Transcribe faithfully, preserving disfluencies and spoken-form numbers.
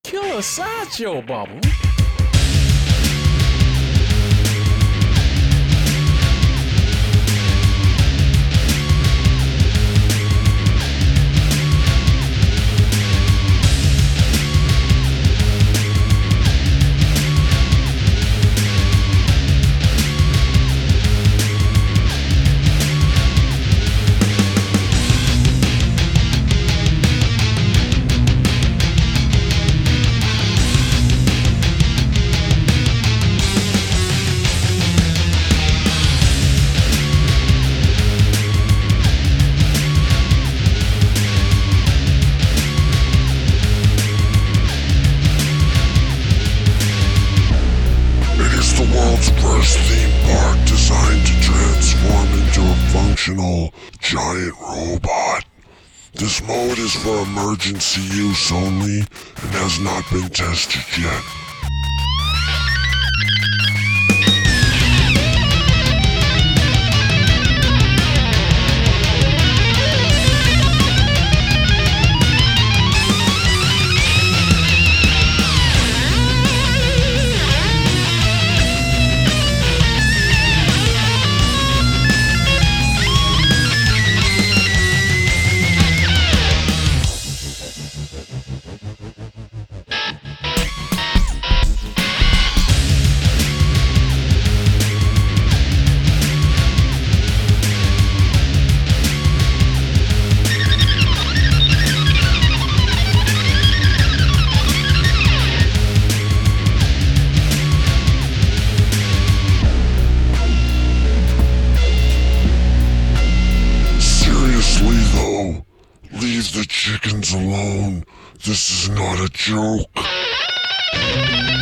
Killer Sideshow, Bubble. The world's first theme park designed to transform into a functional giant robot. This mode is for emergency use only and has not been tested yet. Though, leave the chickens alone. This is not a joke.